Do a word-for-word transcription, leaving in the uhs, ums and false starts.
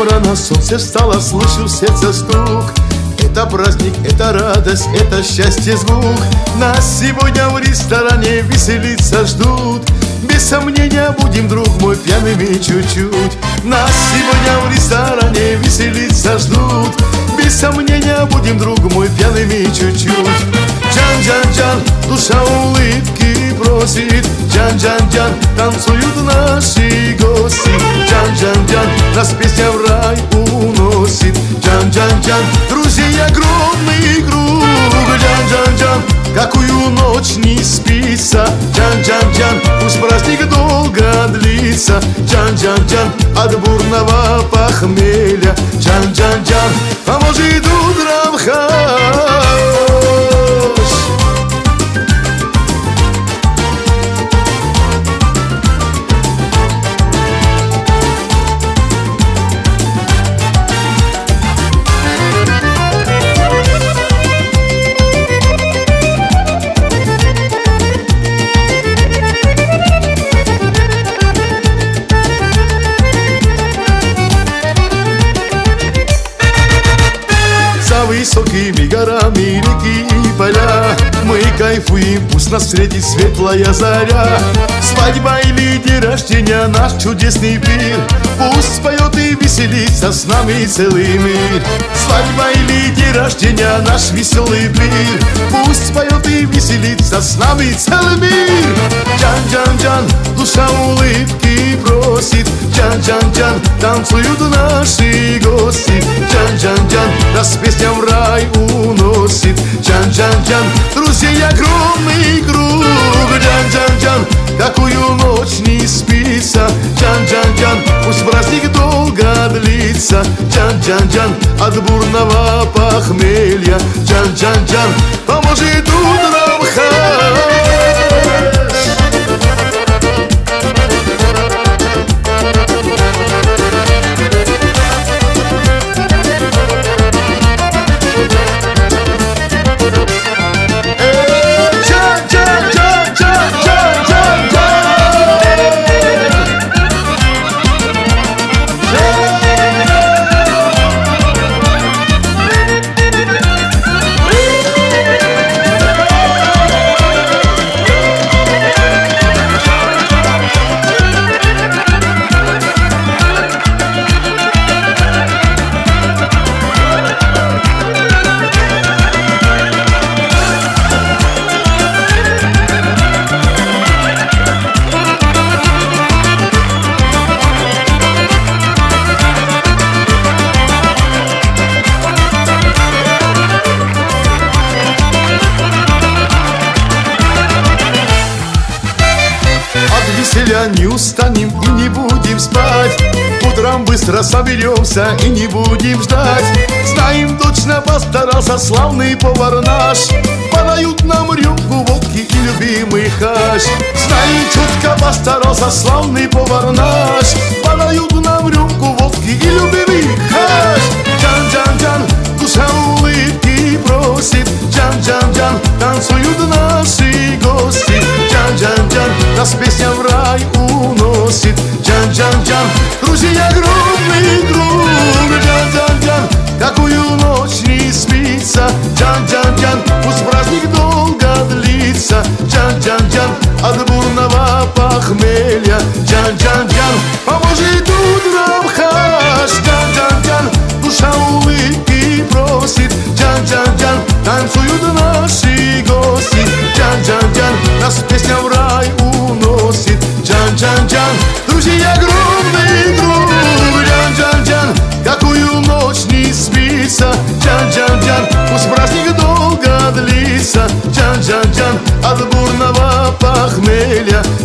Утром рано солнце встало, слышу в сердце стук. Это праздник, это радость, это счастье звук. Нас сегодня в ресторане веселиться ждут. Без сомнения будем, друг мой, пьяными чуть-чуть. Нас сегодня в ресторане веселиться ждут. Без сомнения будем, друг мой, пьяными чуть-чуть. Джан-джан-джан, душа улыбки просит. Джан-джан-джан, танцуют наши гости. Джан-джан-джан, нас песня в рай уносит. Джан-джан-джан, друзья, огромный круг. Джан-джан-джан, какую ночь не спится. Джан-джан-джан, пусть праздник долго длится. Джан-джан-джан, от бурного похмелья. Джан-джан-джан, поможет утром хорош. Высокими горами реки и поля мы кайфуем, пусть нас встретит светлая заря. Свадьба или день рождения, наш чудесный пир. Пусть споет и веселится с нами целый мир. Свадьба или день рождения, наш веселый пир. Пусть споет и веселится с нами целый мир. Джан-джан-джан, душа улыбки просит. Джан-джан-джан, танцуют наши гости. Джан-джан-джан, нас песня в рай уносит. Джан-джан-джан, друзья, огромный круг. Джан-джан-джан, какую ночь не спится. Джан-джан-джан, пусть праздник долго длится. Джан-джан-джан, от бурного похмелья. Джан-джан-джан, поможет утром хорош. Веселя не устанем и не будем спать. Утром быстро соберемся и не будем ждать. Знаем, точно постарался славный повар наш. Подают нам рюмку водки и любимый хаш. Знаем, четко постарался славный повар наш. Подают нам рюмку водки и любимый хаш. Джан-джан-джан, душа улыбки просит. Джан-джан-джан, танцуют наши гости. Джан-джан-джан, нас песня в рай уносит. Джан-джан-джан, друзья, огромный круг. Джан-джан-джан, какую ночь не спится. Джан-джан-джан, пусть праздник долго длится. Джан-джан-джан, от бурного похмелья. Джан-джан-джан, поможет утром хаш. Джан-джан-джан, душа улыбки просит. Джан-джан-джан, танцуют наши гости. Джан-джан-джан, нас песня в рай уносит. Джан-джан-джан, друзья, огромный круг. Джан-джан-джан, какую ночь не спится. Джан-джан-джан, пусть праздник долго длится. Джан-джан-джан, от бурного похмелья.